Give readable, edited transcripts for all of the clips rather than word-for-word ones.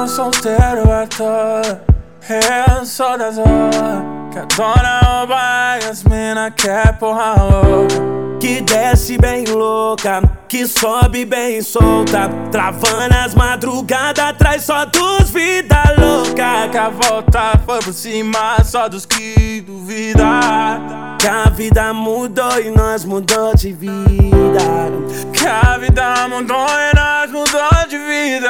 tô solteiro à toa, eu sou da zona, que a dona rouba e as mina quer porra louca, que desce bem louca, que sobe bem solta, travando as madrugadas, traz só dos vida louca. que a volta foi por cima só dos que duvidam, que a vida mudou e nós mudou de vida, que a vida mudou e nós mudou de vida.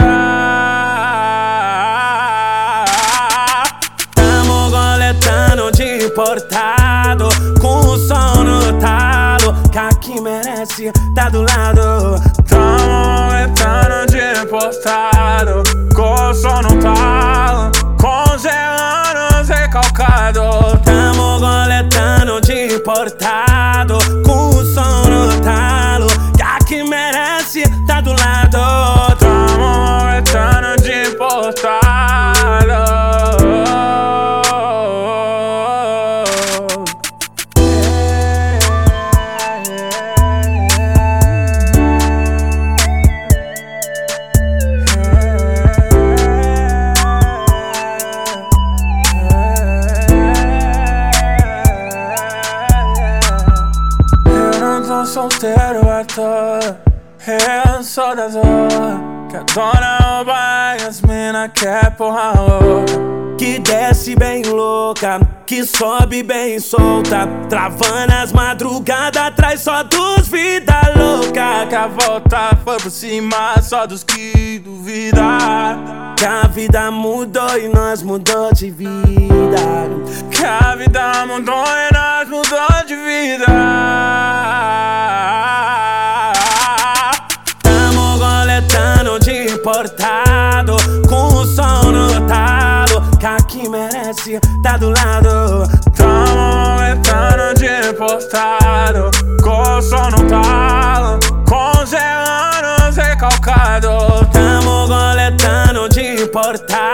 Tamo coletando de importado, com o som no talo, que a que merece tá do lado. Tamo coletando de importado, com o som no talo, com anos recalcados. Tamo coletando de importado, com o som no talo, que a que merece tá do lado. Tamo coletando de importado. Tô solteiro à toa, eu sou da zona, que a dona rouba e as mina quer porra louca, que desce bem louca, que sobe bem solta, travando as madrugadas, traz só dos vida louca. que a volta foi por cima só dos que duvidam, que a vida mudou e nós mudou de vida, que a vida mudou e nós mudou de vida. Tamo coletando de importado, com o som no talo, que a que merece tá do lado. Tamo coletando de importado, com o som no talo, com anos recalcados. Tamo coletando de importado,